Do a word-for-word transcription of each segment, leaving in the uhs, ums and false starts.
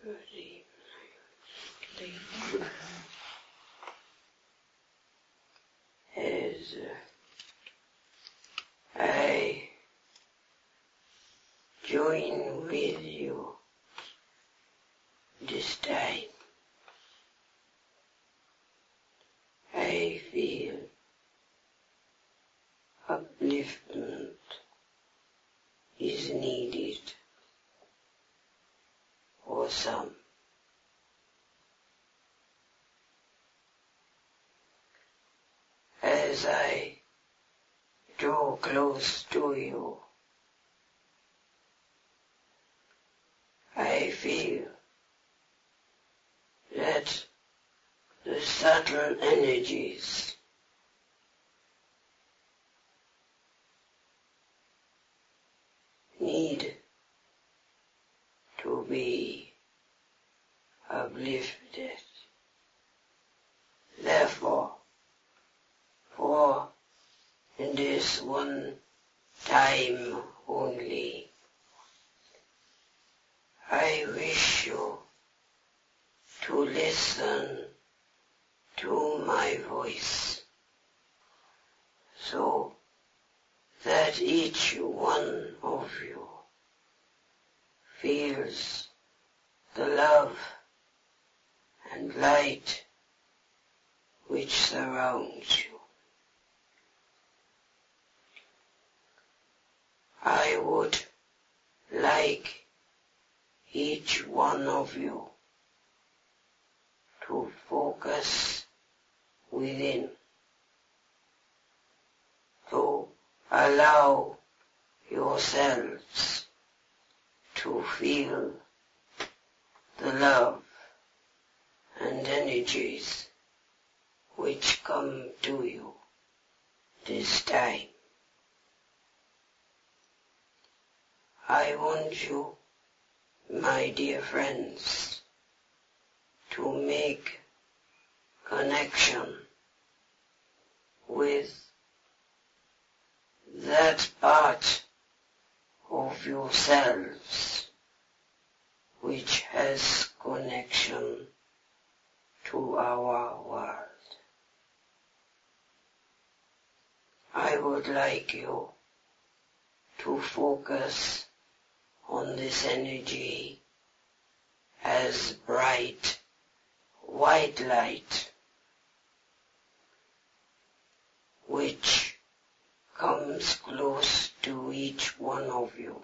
Good evening. Good evening. As uh, I join with you this time, I feel upliftment is needed for some. As I draw close to you, I feel that the subtle energies need to be uplifted. Therefore, for in this one time only, I wish you to listen to my voice, so that each one of you feels the love and light which surrounds you. I would like each one of you to focus within, to allow yourselves to feel the love and energies which come to you this time. I want you, my dear friends, to make connection with that part of yourselves which has connection to our world. I would like you to focus on this energy as bright white light which comes close to each one of you,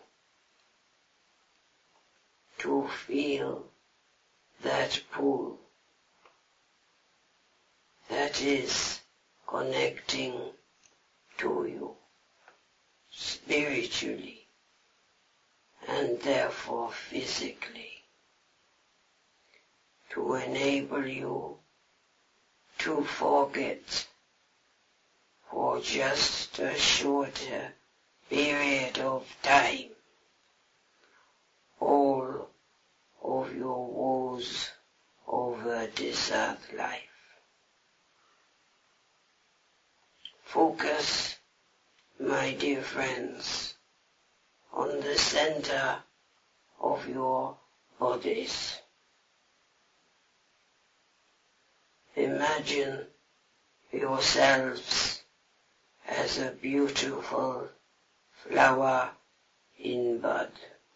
to feel that pull that is connecting to you spiritually and therefore physically, to enable you to forget for just a shorter period of time all of your woes over this earth life. Focus, my dear friends, on the center of your bodies. Imagine yourselves as a beautiful flower in bud.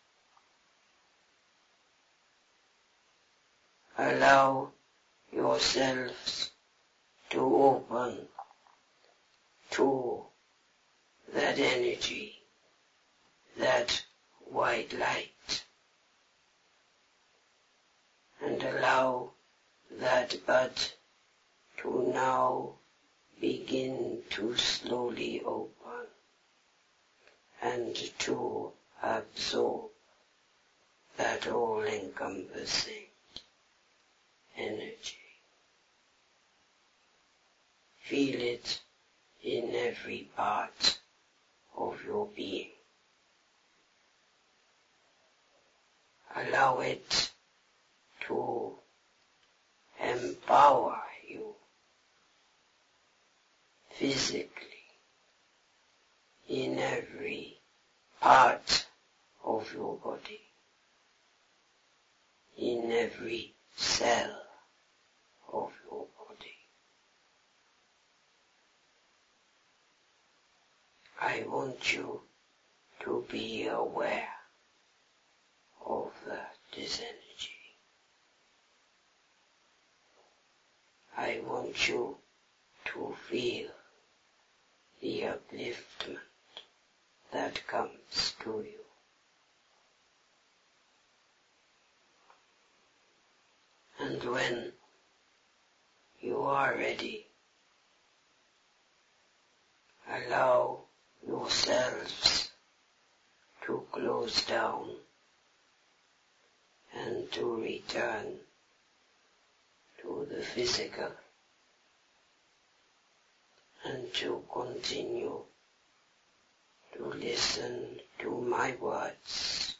Allow yourselves to open to that energy, that white light, and allow that bud to now begin to slowly open and to absorb that all-encompassing energy. Feel it in every part of your being. Allow it to empower you physically in every part of your body, in every cell of your body. I want you to be aware of uh, this energy. I want you to feel the upliftment that comes to you. And when you are ready, allow yourselves to close down and to return to the physical and to continue to listen to my words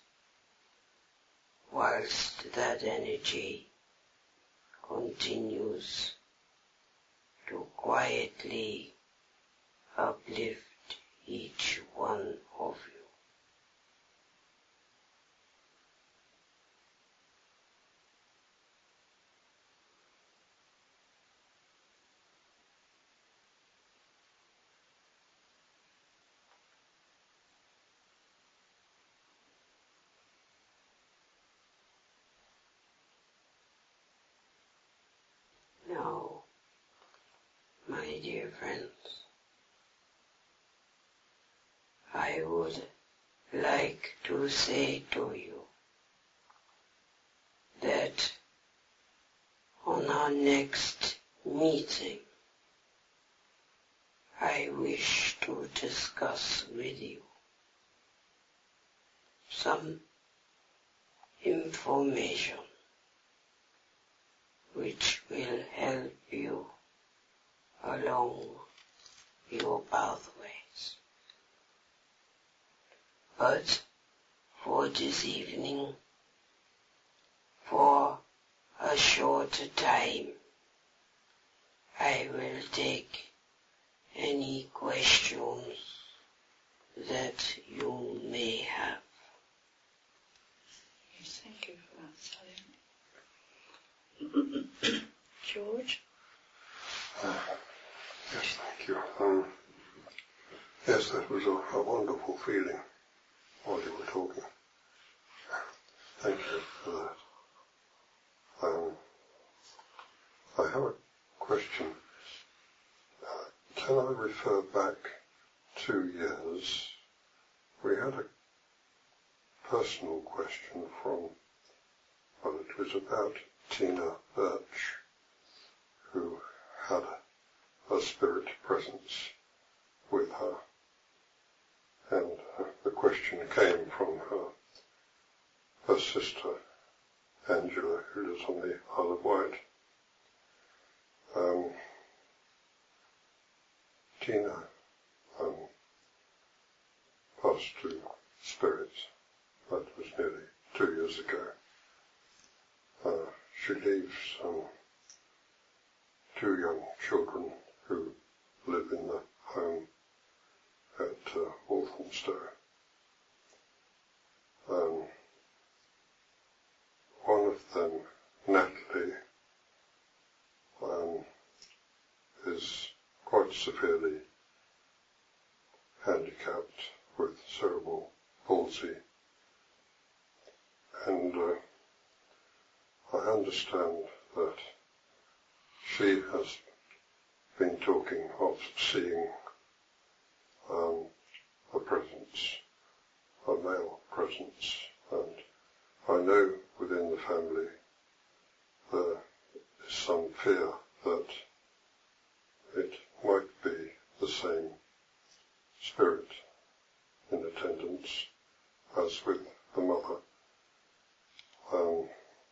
whilst that energy continues to quietly uplift each one of you. Now, my dear friends, I would like to say to you that on our next meeting, I wish to discuss with you some information which will help you along your pathways. But for this evening, for a short time, I will take any questions that you may have. Yes, thank you for that, Sally. George? Uh, yes, thank you. Um, yes, that was a, a wonderful feeling while you were talking. Thank you for that. Um, I have a question. Uh, can I refer back two years? We had a personal question from, well, it was about Tina Birch, who had a, a spirit presence with her. And uh, the question came from her, her sister, Angela, who lives on the Isle of Wight. Um, Tina um, passed to spirits. That was nearly two years ago. Uh, she leaves um, two young children who live in the home at uh, Walthamstow. Um, one of them, Natalie, um, is quite severely handicapped with cerebral palsy, and uh, I understand that she has been talking of seeing um, a presence, a male presence, and I know within the family there is some fear that it might be the same spirit in attendance as with the mother. Um,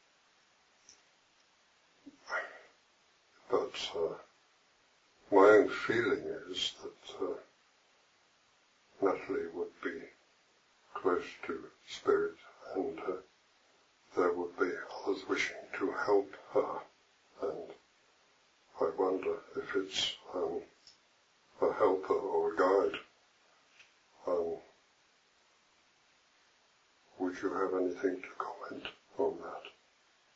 but uh, my own feeling is that uh, Natalie would be close to spirit, and uh, there would be others wishing to help her, and I wonder if it's um, a helper or a guide. Um, would you have anything to comment on that?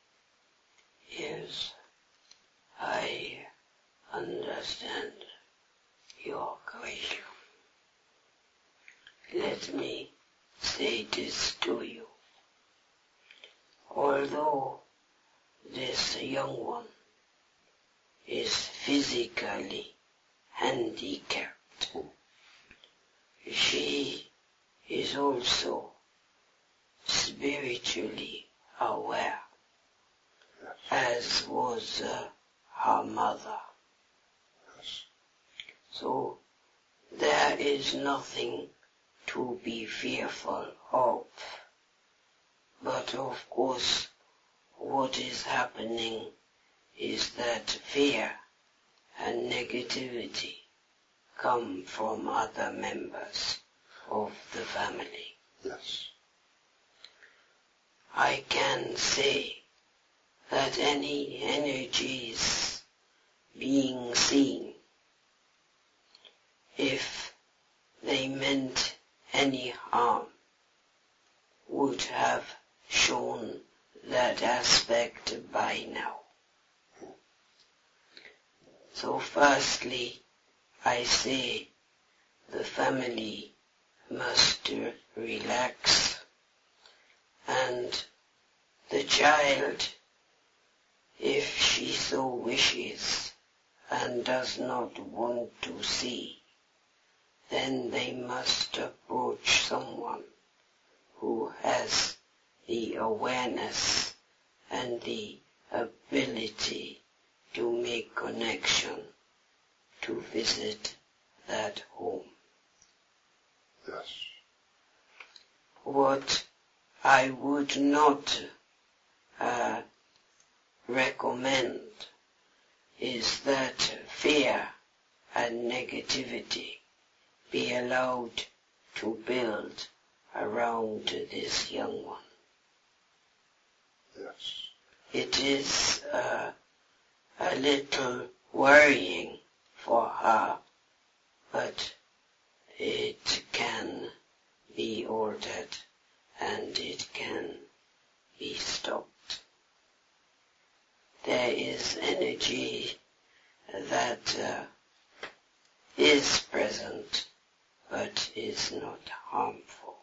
Yes, I understand your question. Let me say this to you. Although this young one is physically handicapped, she is also spiritually aware, as was uh, her mother. Yes. So there is nothing to be fearful of. But of course, what is happening is that fear and negativity come from other members of the family. Yes. I can say that any energies being seen, if they meant any harm, would have shown that aspect by now. So firstly, I say the family must relax, and the child, if she so wishes and does not want to see, then they must approach someone who has the awareness and the ability to make connection to visit that home. Yes. What I would not uh, recommend is that fear and negativity be allowed to build around this young one. Yes. It is uh, a little worrying for her, but it can be ordered and it can be stopped. There is energy that uh, is present but is not harmful.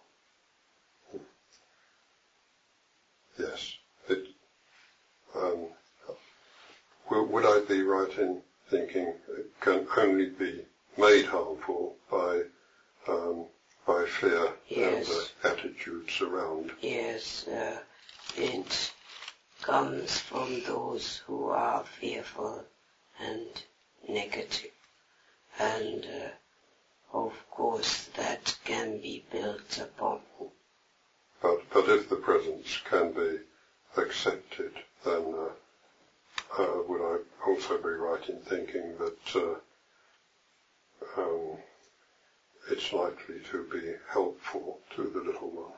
Yes. It, um, w- would I be right in thinking it can only be made harmful by um, by fear Yes. and the attitudes around? Yes, uh, it comes from those who are fearful and negative. And uh, of course that can be built upon. But but if the presence can be accepted, then uh, uh, would I also be right in thinking that uh, um, it's likely to be helpful to the little one?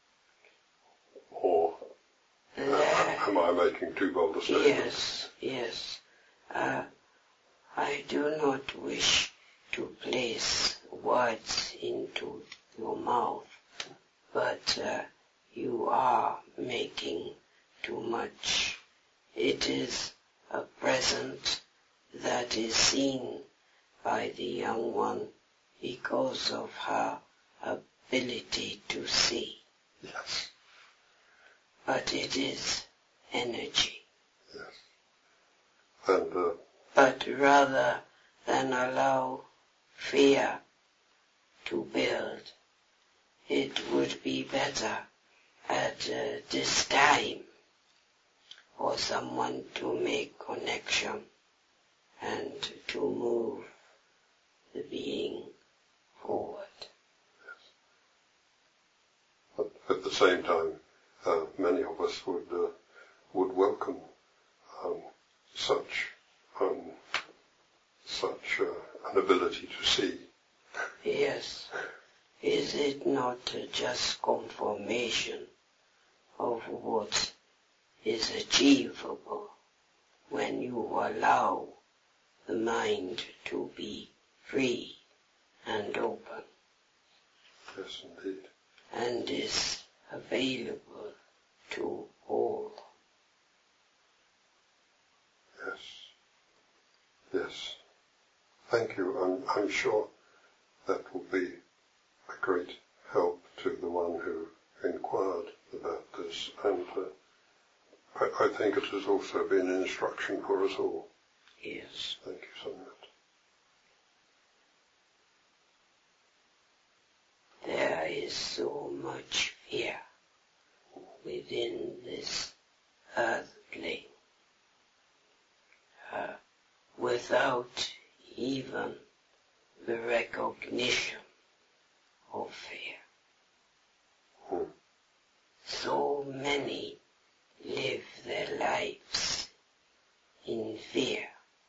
Or uh, Uh, am I making too bold a statement? yes, yes. Uh, I do not wish to place words into your mouth, but uh, you are making too much. It is a present that is seen by the young one because of her ability to see. Yes. But it is energy. Yes. And uh, But rather than allow fear to build, it would be better at uh, this time for someone to make connection and to move the being forward. But at the same time, uh, many of us would uh, would welcome um, such um, such uh, an ability to see. Yes. Is it not just confirmation of what is achievable when you allow the mind to be free and open Yes, indeed. and is available to all? Yes. Thank you. I'm, I'm sure that will be a great help to the one who inquired about this, and uh, I, I think it has also been an instruction for us all. Yes. Thank you so much. There is so much fear within this earth plane, uh, without even the recognition of fear. Hmm. So many live their lives in fear.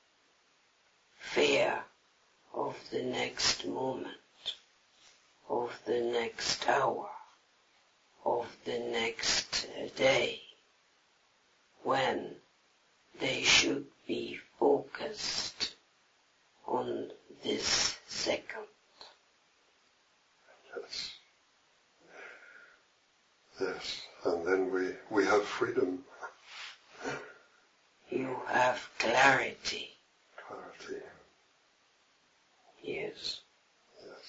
Fear of the next moment, of the next hour, of the next day, when they should be focused on this second. Yes. Yes. And then we, we have freedom. You have clarity. Clarity. Yes. Yes.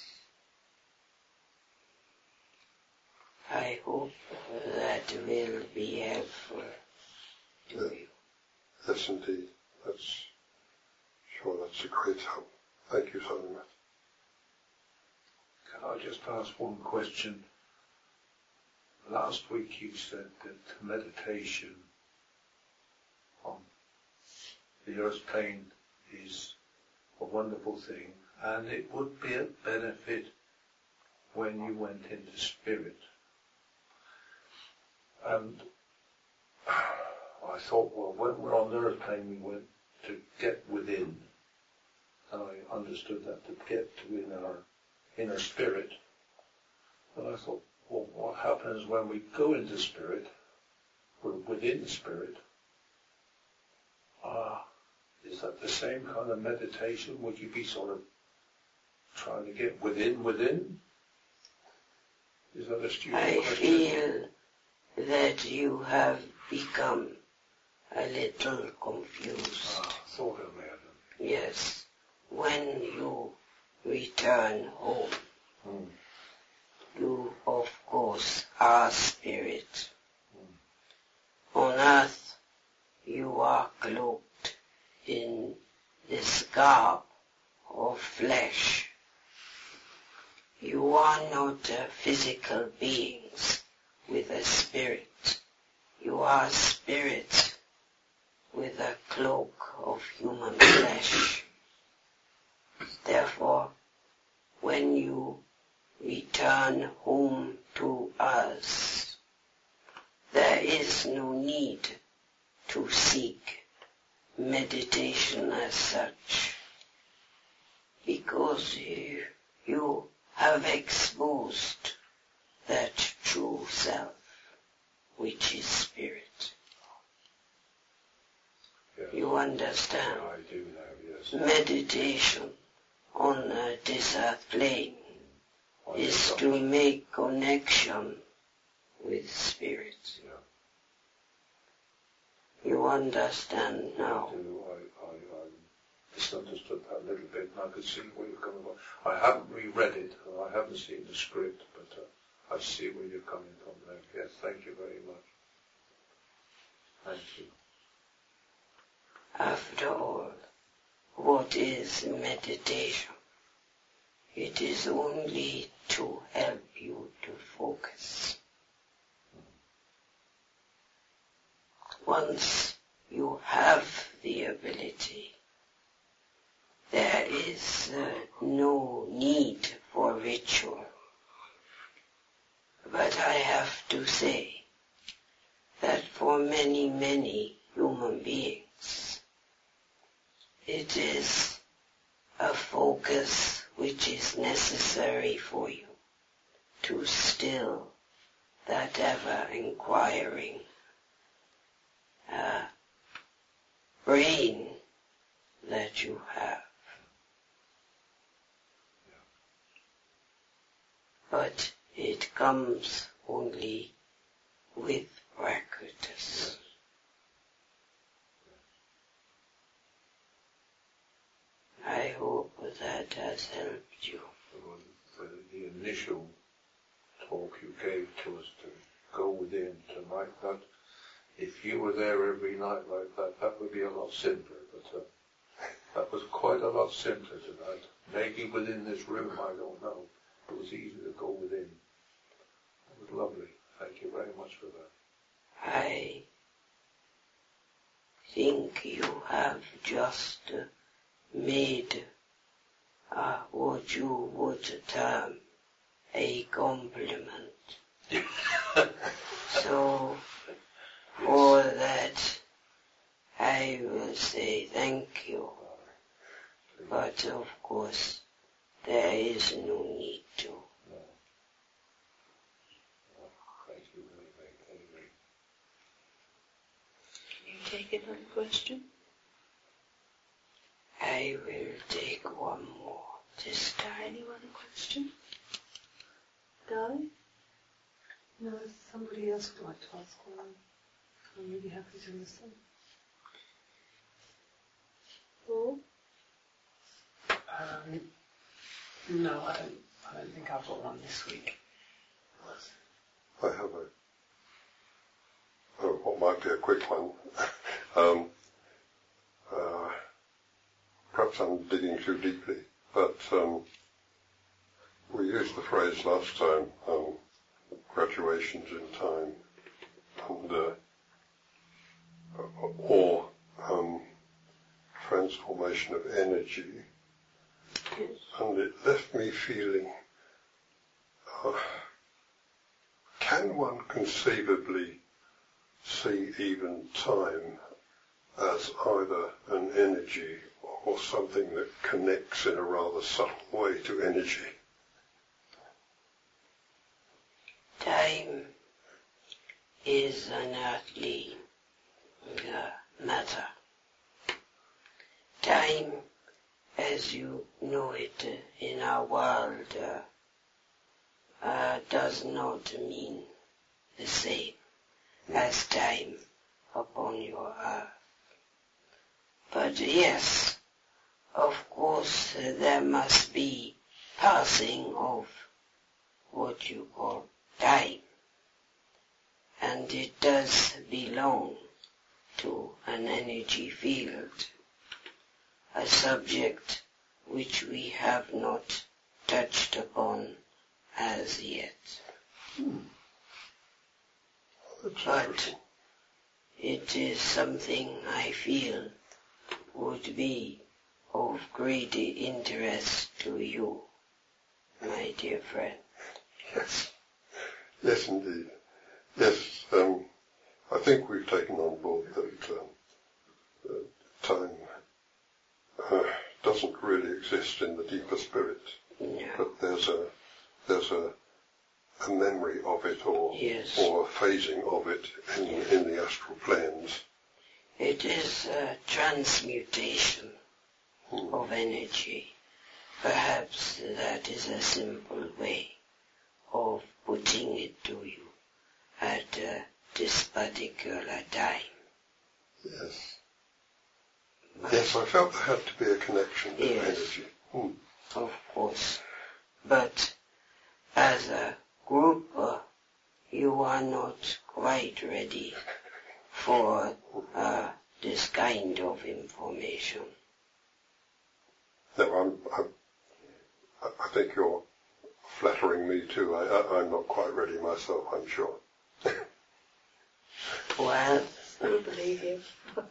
I hope that will be helpful to Yeah. you. Yes, indeed. That's sure. That's a great help. Thank you so much. Can I just ask one question? Last week you said that meditation on the earth plane is a wonderful thing, and it would be a benefit when you went into spirit. And I thought, well, when we're on the earth plane, we went to get within. And I understood that to get to in our inner spirit. And I thought, well, what happens when we go into spirit? We're within spirit. Ah, is that the same kind of meditation? Would you be sort of trying to get within, within? Is that a stupid I question? feel that you have become a little confused. Ah, thought I may have done. Yes, when you return home, Hmm. you of course are spirit. Hmm. On earth, you are cloaked in this garb of flesh. You are not uh, physical beings with a spirit. You are spirit with a cloak of human flesh. Therefore, when you return home to us, there is no need to seek meditation as such, because you, you have exposed that true self, which is spirit. Yes. You understand? Yeah, I do now, yes. Meditation on uh, this earth plane I is do to not- make connection with spirit. Yeah. You understand now? I do. I, I, I misunderstood that a little bit, and I could see where you're coming from. I haven't reread it, and I haven't seen the script, but uh, I see where you're coming from now. Yes, thank you very much. Thank you. After all, what is meditation? It is only to help you to focus. Once you have the ability, there is uh, no need for ritual. But I have to say that for many, many human beings, it is a focus which is necessary for you to still that ever-inquiring uh, brain that you have. But it comes only with practice. that has helped you. The, the initial talk you gave to us to go within, to like that, if you were there every night like that, that would be a lot simpler. But uh, that was quite a lot simpler tonight. Maybe within this room, I don't know. It was easy to go within. It was lovely. Thank you very much for that. I think you have just uh, made uh, what you would term a compliment. So, for that, I will say thank you. But of course, there is no need to. No. No. Thank you very much. Anyway. Can you take another question? I will take one more this time. Anyone a question? Guy? No, if somebody else would like to ask one, I'm really happy to listen. Paul? Um, no, I don't, I don't think I've got one this week. I have a, oh, what might be a quick one. um, uh, perhaps I'm digging too deeply, but um, we used the phrase last time, um, graduations in time, and uh, or um, transformation of energy, Yes. and it left me feeling, uh, can one conceivably see even time as either an energy or something that connects in a rather subtle way to energy? Time is an earthly uh, matter. Time, as you know it uh, in our world, uh, uh, does not mean the same as time upon your earth. But yes, of course, uh, there must be passing of what you call time, and it does belong to an energy field, a subject which we have not touched upon as yet. Hmm. That's But interesting. it is something I feel would be of great interest to you, my dear friend. Yes. Yes, indeed. Yes, um, I think we've taken on board that um, uh, time uh, doesn't really exist in the deeper spirit, No. but there's a there's a, a memory of it, or Yes. or a phasing of it in, in the astral planes. It is a transmutation Hmm. of energy. Perhaps that is a simple way of putting it to you at uh, this particular time. Yes. But Yes, I felt there had to be a connection to Yes. energy. Hmm. of course, but as a group, uh, you are not quite ready for uh, this kind of information. No, I'm, I'm, I think you're flattering me too. I, I, I'm not quite ready myself, I'm sure. Well, I believe you.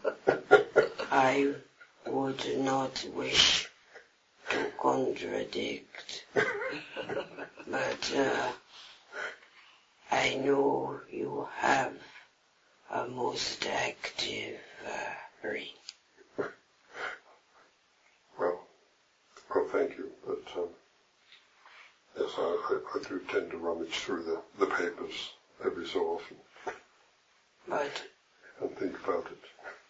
I would not wish to contradict, but uh, I know you have a most active uh, brain. Well, well, thank you. But um, yes, I, I, I do tend to rummage through the, the papers every so often But and think about it.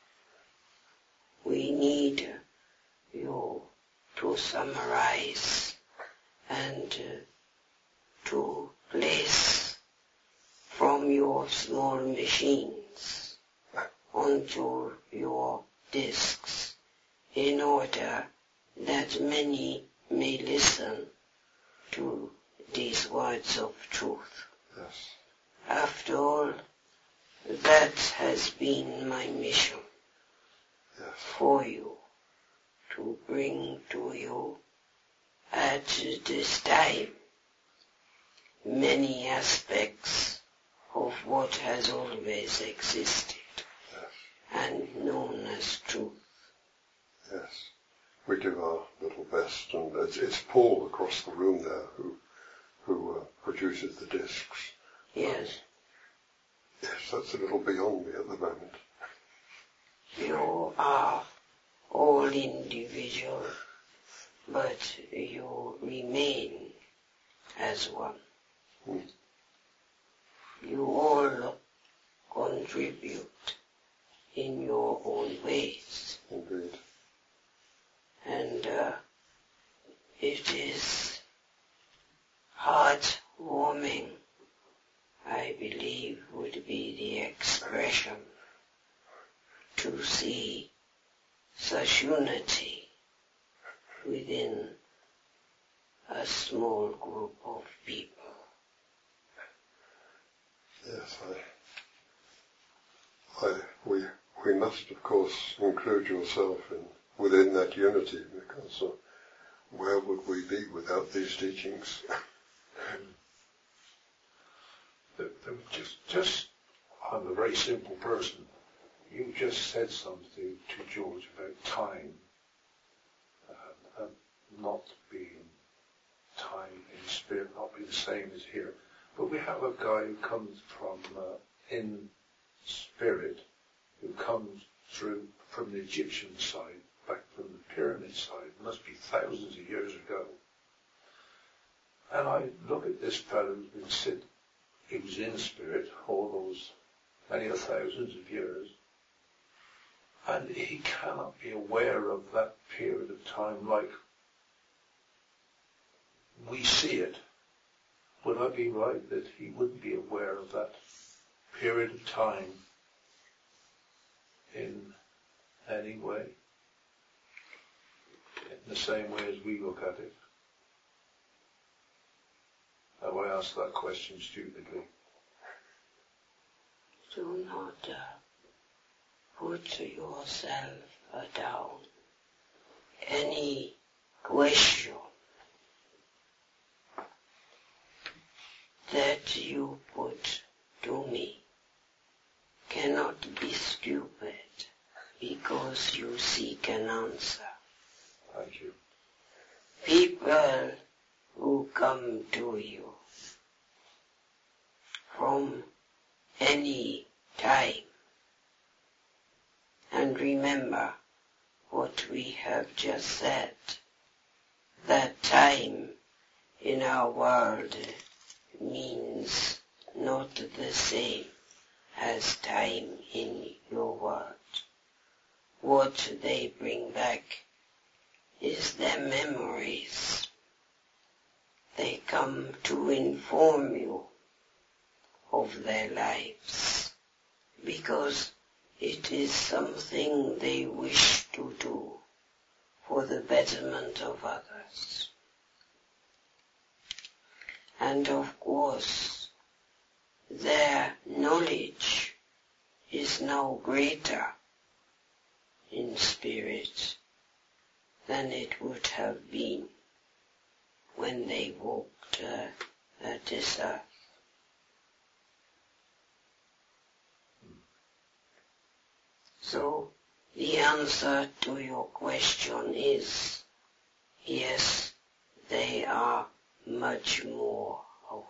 we need you to summarize and uh, to place from your small machines onto your discs in order that many may listen to these words of truth. Yes. After all, that has been my mission Yes. for you, to bring to you at this time many aspects of what has always existed Yes. and known as truth. Yes. We do our little best, and it's, it's Paul across the room there who who uh, produces the discs. Yes, Yes, that's a little beyond me at the moment. you are all individual, but you remain as one. Hmm. You all contribute in your own ways. Indeed. And uh, it is heartwarming, I believe, would be the expression, to see such unity within a small group of people. Yes, I, I, we, we must, of course, include yourself in within that unity, because uh, where would we be without these teachings? The, the, just, just, I'm a very simple person. You just said something to George about time, uh, and not being time in spirit, not being the same as here. But we have a guy who comes from uh, in spirit, who comes through from the Egyptian side, back from the pyramid side, must be thousands of years ago. And I look at this fellow who's been sitting, he was in spirit all those many a thousands of years, and he cannot be aware of that period of time like we see it. Would I be right that he wouldn't be aware of that period of time in any way? In the same way as we look at it? Have I asked that question stupidly? Do not uh, put yourself uh, down. Any question that you put to me cannot be stupid because you seek an answer. Thank you. People who come to you from any time, and remember what we have just said, that time in our world means not the same as time in your world. What they bring back is their memories. They come to inform you of their lives because it is something they wish to do for the betterment of others. And of course, their knowledge is now greater in spirit than it would have been when they walked uh, at this earth. So the answer to your question is yes, they are much more aware.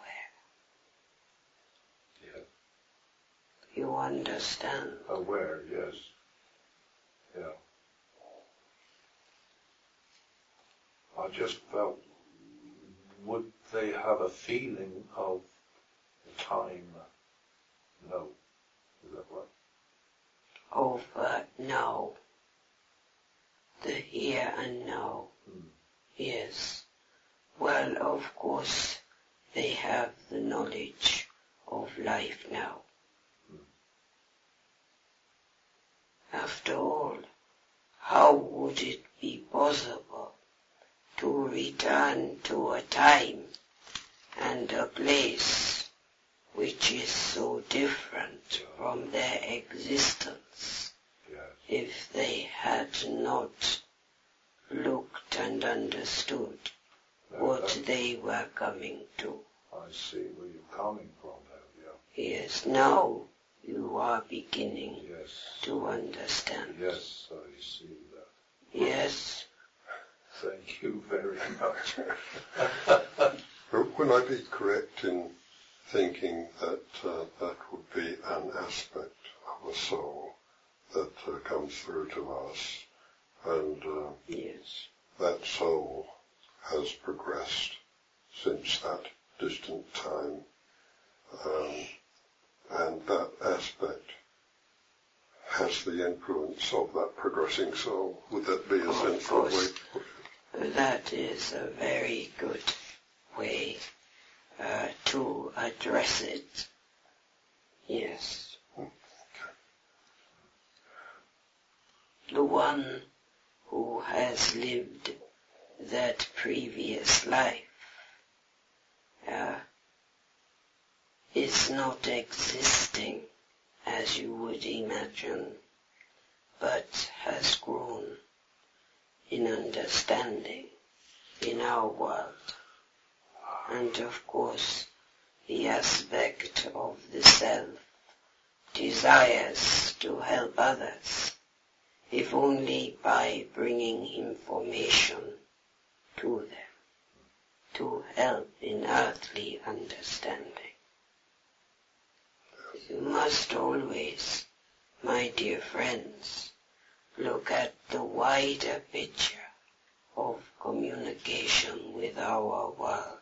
Yeah. You understand? Aware, yes. Yeah. I just felt, would they have a feeling of time? No. Is that right? Of uh, now. The here and now. Hmm. Yes. Well, of course, they have the knowledge of life now. Hmm. After all, how would it be possible into a time and a place which is so different from their existence, Yes. if they had not looked and understood what they were coming to. I see where you're coming from now, yeah. Yes, now you are beginning Yes. to understand. Yes, I see that. Yes, Thank you very much. But would I be correct in thinking that uh, that would be an aspect of the soul that uh, comes through to us, and uh, yes, that soul has progressed since that distant time, um, and that aspect has the influence of that progressing soul? Would that be a Of sensible way course. to put it? that is a very good way uh, to address it. Yes. The one who has lived that previous life uh, is not existing as you would imagine, but has grown in understanding in our world. And of course, the aspect of the self desires to help others, if only by bringing information to them, to help in earthly understanding. You must always, my dear friends, look at the wider picture of communication with our world.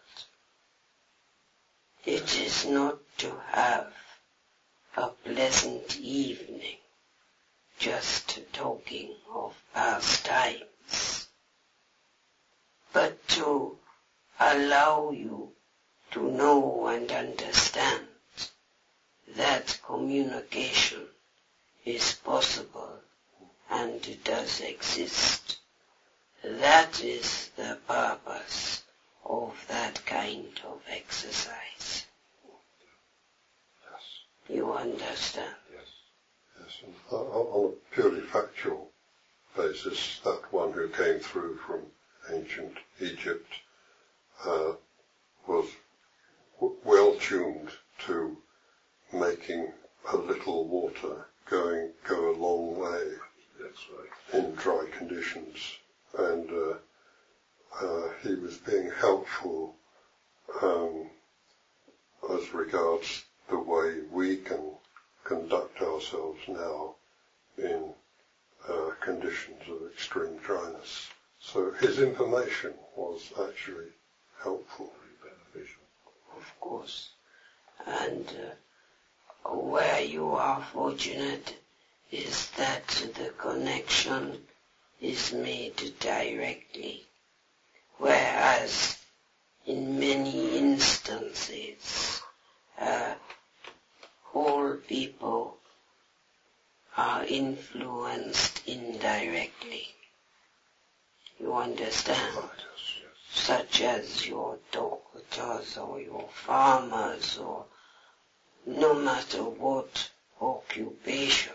It is not to have a pleasant evening just talking of past times, but to allow you to know and understand that communication is possible and does exist. That is the purpose of that kind of exercise. Yes. You understand? Yes. Yes, and on on a purely factual basis, that one who came through from ancient Egypt uh, was w- well tuned to making a little water going go a long way That's right. in dry conditions, and uh, uh, he was being helpful um, as regards the way we can conduct ourselves now in uh, conditions of extreme dryness. So his information was actually helpful. Very beneficial. Of course. And uh, where you are fortunate is that the connection is made directly, whereas in many instances uh, all people are influenced indirectly. You understand? Such as your doctors or your farmers or no matter what occupation.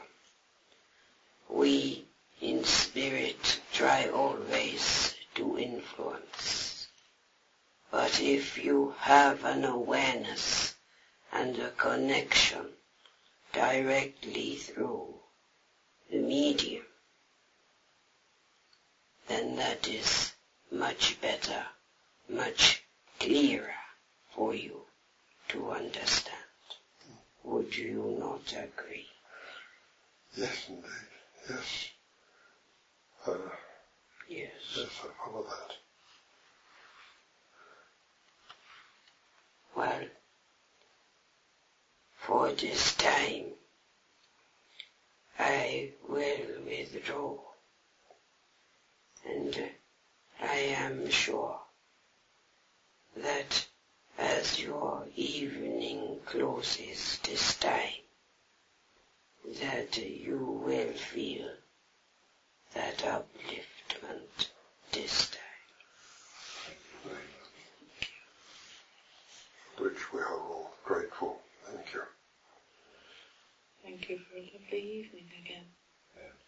We in spirit try always to influence. But if you have an awareness and a connection directly through the medium, then that is much better, much clearer for you to understand. Would you not agree? Yes, indeed. Yes. Uh, Yes. yes, I follow that. Well, for this time, I will withdraw, and I am sure that as your evening closes this time, that you will feel that upliftment this time. Thank you very much. which we are all grateful. Thank you. Thank you for a lovely evening again. Yeah.